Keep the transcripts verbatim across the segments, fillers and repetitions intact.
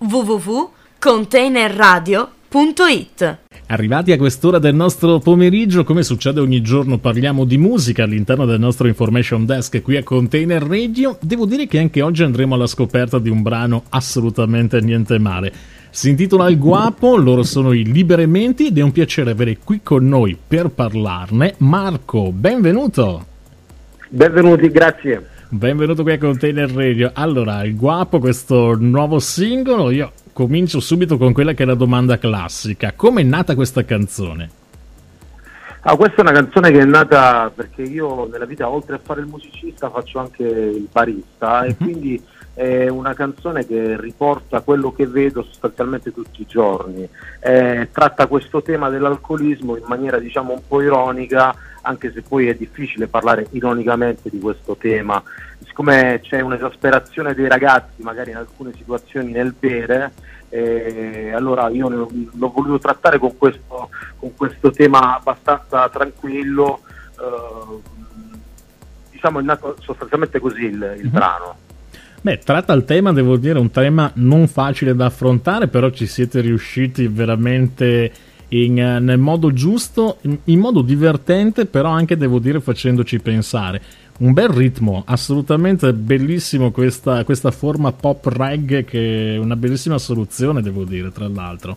w w w punto container radio punto it. Arrivati a quest'ora del nostro pomeriggio, come succede ogni giorno, parliamo di musica all'interno del nostro Information Desk qui a Container Radio. Devo dire che anche oggi andremo alla scoperta di un brano assolutamente niente male. Si intitola Il Guapo, loro sono i Liberementi ed è un piacere avere qui con noi per parlarne Marco. Benvenuto! Benvenuti, grazie. Benvenuto qui a Container Radio. Allora, Il Guapo, questo nuovo singolo, io comincio subito con quella che è la domanda classica. Come è nata questa canzone? Ah, questa è una canzone che è nata perché io nella vita, oltre a fare il musicista, faccio anche il barista, mm-hmm. e quindi è una canzone che riporta quello che vedo sostanzialmente tutti i giorni. Eh, tratta questo tema dell'alcolismo in maniera, diciamo, un po' ironica, anche se poi è difficile parlare ironicamente di questo tema. Siccome c'è un'esasperazione dei ragazzi magari in alcune situazioni nel bere, eh, allora io ne ho, l'ho voluto trattare con questo, con questo tema abbastanza tranquillo, eh, diciamo è nato sostanzialmente così il, il mm-hmm. brano. Beh, tratta il tema, devo dire, un tema non facile da affrontare, però ci siete riusciti veramente in, nel modo giusto, in, in modo divertente, però anche, devo dire, facendoci pensare. Un bel ritmo, assolutamente bellissimo questa, questa forma pop reggae, che è una bellissima soluzione, devo dire, tra l'altro.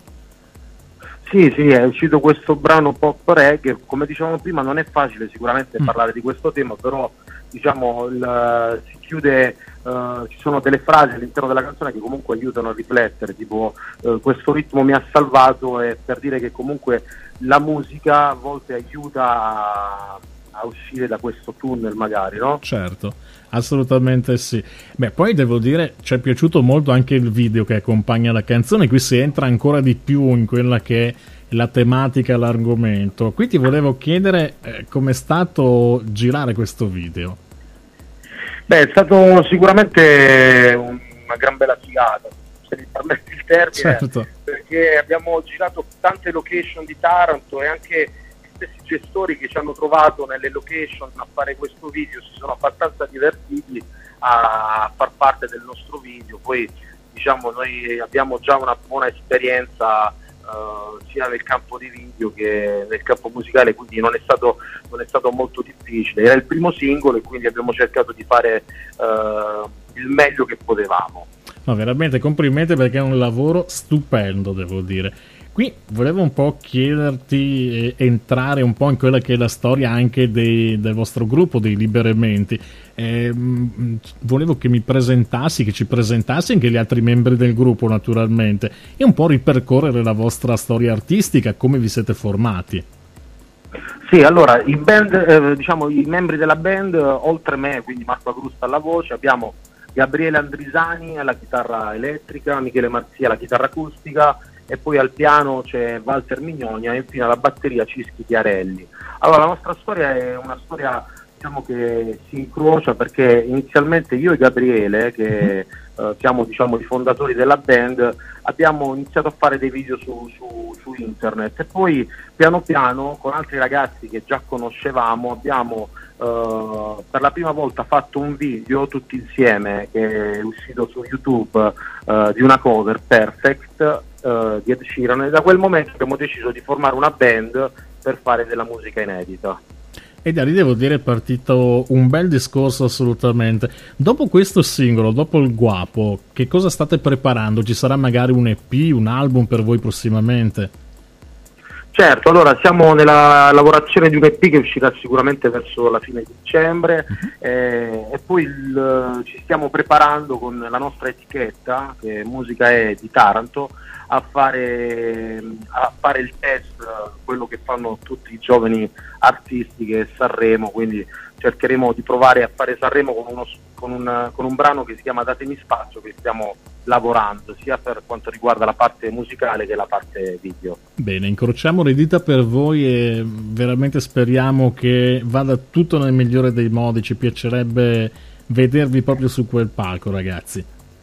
Sì, sì, è uscito questo brano pop reggae, come dicevamo prima non è facile sicuramente mm. parlare di questo tema, però diciamo il, si chiude, uh, ci sono delle frasi all'interno della canzone che comunque aiutano a riflettere, tipo uh, questo ritmo mi ha salvato, e per dire che comunque la musica a volte aiuta a, a uscire da questo tunnel magari, no? Certo, assolutamente sì. Beh, poi devo dire, ci è piaciuto molto anche il video che accompagna la canzone, qui si entra ancora di più in quella che è la tematica, l'argomento. Qui ti volevo chiedere eh, com'è stato girare questo video. Beh, è stato sicuramente una gran bella figata, se mi permetti il termine, certo. Perché abbiamo girato tante location di Taranto e anche gli stessi gestori che ci hanno trovato nelle location a fare questo video si sono abbastanza divertiti a far parte del nostro video. Poi diciamo noi abbiamo già una buona esperienza Uh, sia nel campo di video che nel campo musicale, quindi non è stato non è stato molto difficile. Era il primo singolo e quindi abbiamo cercato di fare uh, il meglio che potevamo. No, veramente complimenti, perché è un lavoro stupendo, devo dire. Qui volevo un po' chiederti, eh, entrare un po' in quella che è la storia anche dei, del vostro gruppo, dei Liberementi. Eh, mh, volevo che mi presentassi, che ci presentassi anche gli altri membri del gruppo, naturalmente, e un po' ripercorrere la vostra storia artistica, come vi siete formati. Sì, allora, il band, eh, diciamo, i membri della band, oltre me, quindi Marco Agrusta alla voce, abbiamo Gabriele Andrisani alla chitarra elettrica, Michele Marzia alla chitarra acustica, e poi al piano c'è Walter Mignonia e infine alla batteria Cischi Chiarelli. Allora, la nostra storia è una storia, diciamo, che si incrocia, perché inizialmente io e Gabriele, che eh, siamo, diciamo, i fondatori della band, abbiamo iniziato a fare dei video su, su, su internet, e poi piano piano con altri ragazzi che già conoscevamo abbiamo Uh, per la prima volta fatto un video tutti insieme che è uscito su YouTube, uh, di una cover, Perfect, uh, di Ed Sheeran, e da quel momento abbiamo deciso di formare una band per fare della musica inedita. E da lì devo dire è partito un bel discorso, assolutamente. Dopo questo singolo, dopo Il Guapo, che cosa state preparando? Ci sarà magari un E P, un album per voi prossimamente? Certo, allora siamo nella lavorazione di un E P che uscirà sicuramente verso la fine di dicembre, uh-huh. eh, e poi il, ci stiamo preparando con la nostra etichetta, che Musica è di Taranto, a fare, a fare il test, quello che fanno tutti i giovani artisti, che è Sanremo, quindi cercheremo di provare a fare Sanremo con, uno, con, un, con un brano che si chiama Datemi Spazio, che stiamo lavorando sia per quanto riguarda la parte musicale che la parte video. Bene, incrociamo le dita per voi e veramente speriamo che vada tutto nel migliore dei modi. Ci piacerebbe vedervi proprio su quel palco, ragazzi.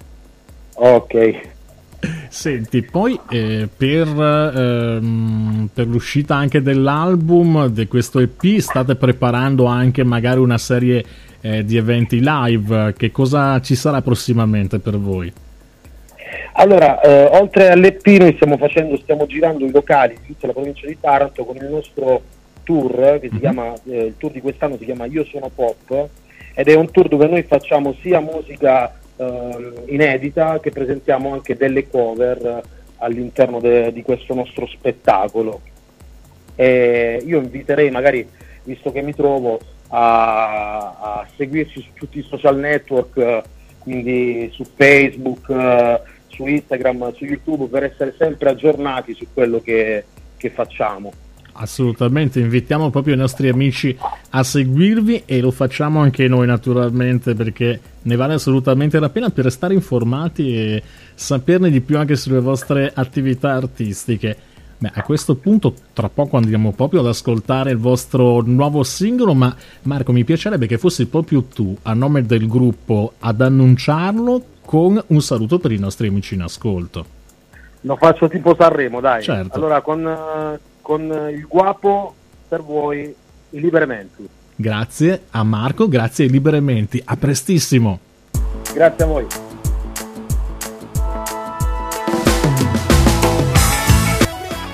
Ok. Senti, poi eh, per, ehm, per l'uscita anche dell'album, di questo E P, state preparando anche magari una serie eh, di eventi live. Che cosa ci sarà prossimamente per voi? Allora, eh, oltre all'E P noi stiamo facendo, stiamo girando i locali di tutta la provincia di Taranto con il nostro tour, che si chiama, eh, il tour di quest'anno si chiama Io Sono Pop, ed è un tour dove noi facciamo sia musica eh, inedita, che presentiamo anche delle cover all'interno de, di questo nostro spettacolo. E io inviterei, magari, visto che mi trovo, a, a seguirci su tutti i social network, eh, quindi su Facebook, eh, su Instagram, su YouTube, per essere sempre aggiornati su quello che, che facciamo. Assolutamente, invitiamo proprio i nostri amici a seguirvi, e lo facciamo anche noi naturalmente, perché ne vale assolutamente la pena per restare informati e saperne di più anche sulle vostre attività artistiche. Beh, a questo punto tra poco andiamo proprio ad ascoltare il vostro nuovo singolo, ma Marco, mi piacerebbe che fossi proprio tu, a nome del gruppo, ad annunciarlo con un saluto per i nostri amici in ascolto. Lo faccio tipo Sanremo, dai. Certo. Allora, con, con il Guapo, per voi, i Liberamenti. Grazie a Marco, grazie ai Liberamenti, a prestissimo. Grazie a voi.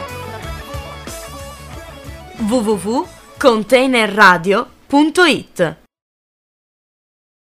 w w w punto containerradio punto it